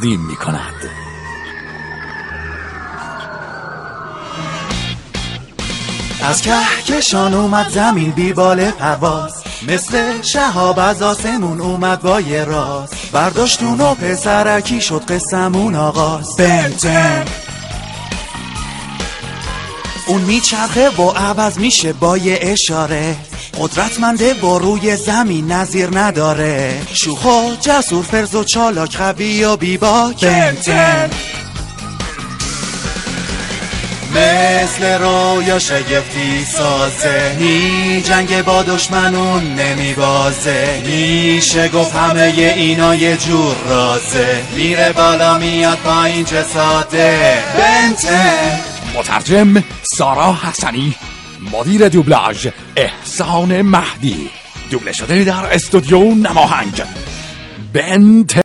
تقدیم می کند. از کهکشان اومد زمین بیبال پرواز، مثل شهاب از آسمون اومد با یه راز، برداشتون و پسرکی شد قصمون آغاز. بنتن اون میچرخه و عوض میشه با یه اشاره، قدرتمنده و روی زمین نظیر نداره، شوخ و جسور، فرز و چالاک، قوی و بیباک. بنتن مثل رویا شگفتی سازه، می جنگ با دشمنون نمی بازه، میشه گفت همه اینا یه جور رازه، میره بالا میاد پایین چه ساده. بنتن. مترجم سارا حسنی، مدیر دوبلاژ احسان مهدی، دوبله شده در استودیو نماهنگ. بنتن.